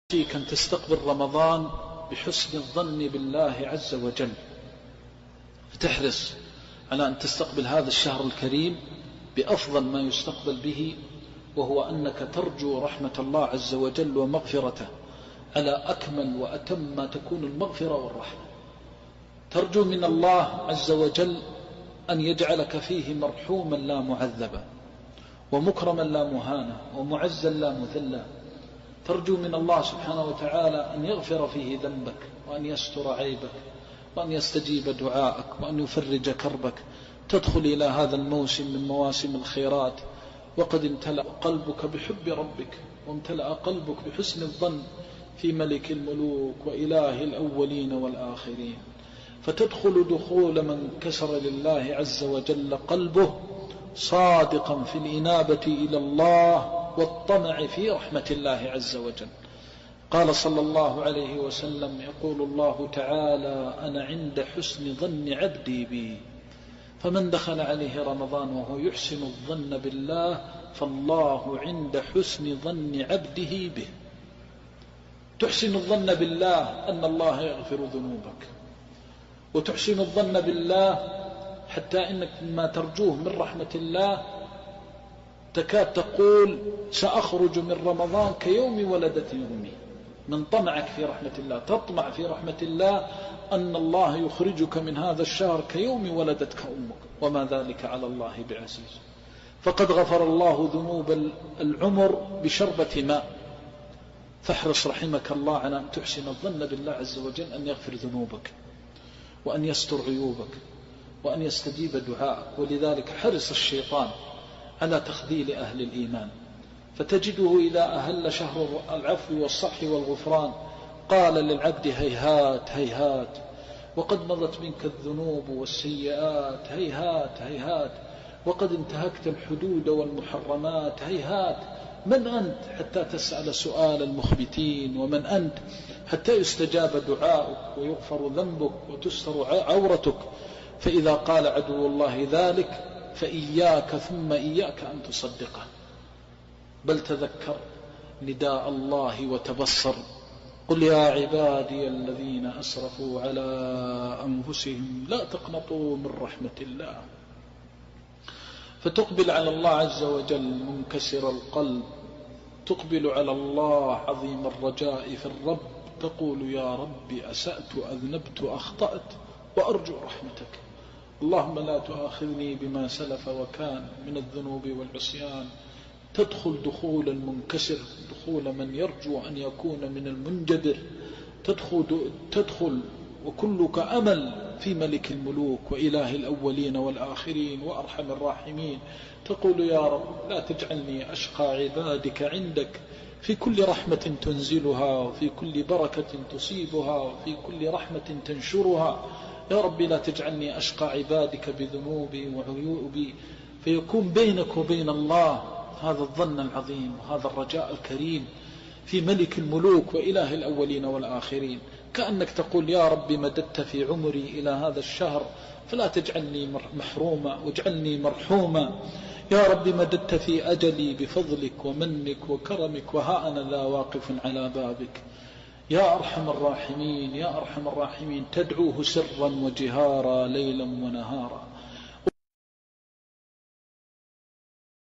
فيك أن تستقبل رمضان بحسن الظن بالله عز وجل، فتحرص على أن تستقبل هذا الشهر الكريم بأفضل ما يستقبل به، وهو أنك ترجو رحمة الله عز وجل ومغفرته على أكمل وأتم ما تكون المغفرة والرحمة. ترجو من الله عز وجل أن يجعلك فيه مرحوما لا معذبا، ومكرما لا مهانا، ومعزا لا مذلا. ترجو من الله سبحانه وتعالى أن يغفر فيه ذنبك، وأن يستر عيبك، وأن يستجيب دعائك، وأن يفرج كربك. تدخل إلى هذا الموسم من مواسم الخيرات وقد امتلأ قلبك بحب ربك، وامتلأ قلبك بحسن الظن في ملك الملوك وإله الأولين والآخرين. فتدخل دخول من كسر لله عز وجل قلبه صادقا في الإنابة إلى الله والطمع في رحمة الله عز وجل. قال صلى الله عليه وسلم: يقول الله تعالى: أنا عند حسن ظن عبدي بي. فمن دخل عليه رمضان وهو يحسن الظن بالله فالله عند حسن ظن عبده به. تحسن الظن بالله أن الله يغفر ذنوبك، وتحسن الظن بالله حتى إنك ما ترجوه من رحمة الله تكاد تقول: سأخرج من رمضان كيوم ولدت أمي. من طمعك في رحمة الله تطمع في رحمة الله أن الله يخرجك من هذا الشهر كيوم ولدتك أمك، وما ذلك على الله بعزيز. فقد غفر الله ذنوب العمر بشربة ماء. فاحرص رحمك الله على أن تحسن الظن بالله عز وجل أن يغفر ذنوبك، وأن يستر عيوبك، وأن يستجيب دعائك. ولذلك حرص الشيطان على تخذيل أهل الإيمان، فتجده إذا أهل شهر العفو والصفح والغفران قال للعبد: هيهات هيهات، وقد مضت منك الذنوب والسيئات، هيهات هيهات، وقد انتهكت الحدود والمحرمات، هيهات. من أنت حتى تسأل سؤال المخبتين؟ ومن أنت حتى يستجاب دعاؤك ويغفر ذنبك وتستر عورتك؟ فإذا قال عدو الله ذلك فإياك ثم إياك أن تصدقه، بل تذكر نداء الله وتبصر. قل يا عبادي الذين أسرفوا على أنفسهم لا تقنطوا من رحمة الله. فتقبل على الله عز وجل منكسر القلب، تقبل على الله عظيم الرجاء في الرب، تقول: يا رب أسأت أذنبت أخطأت وأرجو رحمتك، اللهم لا تؤاخذني بما سلف وكان من الذنوب والعصيان. تدخل دخول المنكسر، دخول من يرجو أن يكون من المنجبر. تدخل وكلك أمل في ملك الملوك وإله الأولين والآخرين وأرحم الراحمين. تقول: يا رب لا تجعلني أشقى عبادك عندك، في كل رحمة تنزلها، وفي كل بركة تصيبها، وفي كل رحمة تنشرها. يا رب لا تجعلني أشقى عبادك بذنوبي وعيوبي. فيكون بينك وبين الله هذا الظن العظيم وهذا الرجاء الكريم في ملك الملوك وإله الأولين والآخرين. كأنك تقول: يا رب مددت في عمري إلى هذا الشهر فلا تجعلني محروما واجعلني مرحوما. يا رب مددت في أجلي بفضلك ومنك وكرمك، وها أنا لا واقف على بابك. يا أرحم الراحمين، يا أرحم الراحمين. تدعوه سرا وجهارا ليلا ونهارا.